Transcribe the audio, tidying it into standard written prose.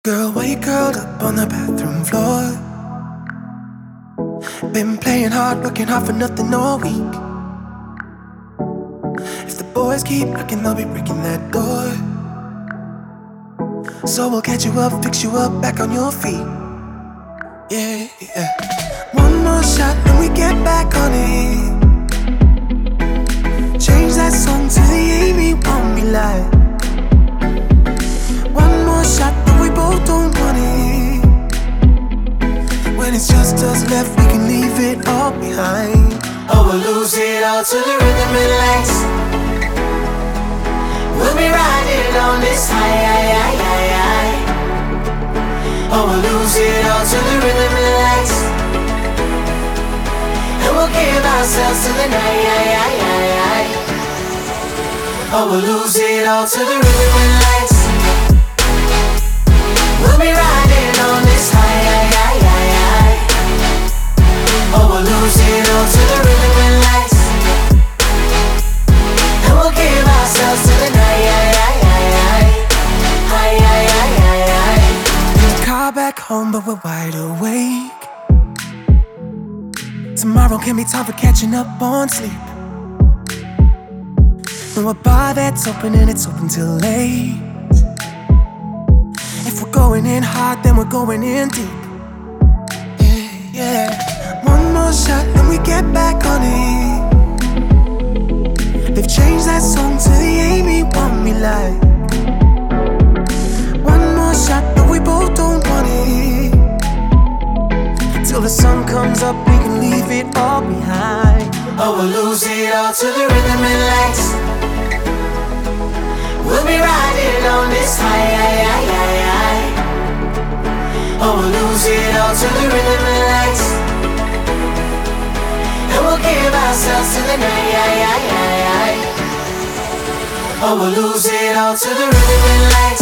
Girl, why you curled up on the bathroom floor? Been playing hard, working hard for nothing all week. If the boys keep knocking, they'll be breaking that door. So we'll catch you up, fix you up, back on your feet. Yeah, yeah. One more shot and we get back on it. Change that song to the Amy Want Me like. One more shot and we both don't want it. When it's just us left, we can leave it all behind. Oh, we'll lose it all to the rhythm and lights. We'll be riding on this high, high, high, high, high. Oh, we'll lose it all to the rhythm and lights. And we'll give ourselves to the night, high, high, high, high. Oh, we'll lose it all to the rhythm and lights. We'll be riding on this high, high, high, high, high. Oh, we'll lose it all to the rhythm and lights. And we'll give ourselves to the night, high, high, high, high, high, high, high, high. In the car back home, but we're wide awake. Tomorrow can be time for catching up on sleep. Know a bar that's open and it's open till late. If we're going in hard, then we're going in deep. Yeah, yeah. One more shot and we get back on it. They've changed that song to the Amy Want Me like. One more shot but we both don't want it. Till the sun comes up, we can leave it all behind. Oh, we'll lose it all to the rhythm and lights. We'll be riding on this high, high, high, high, high. Oh, we'll lose it all to the rhythm and lights. And we'll give ourselves to the night, high, high, high, high. Oh, we'll lose it all to the rhythm and lights.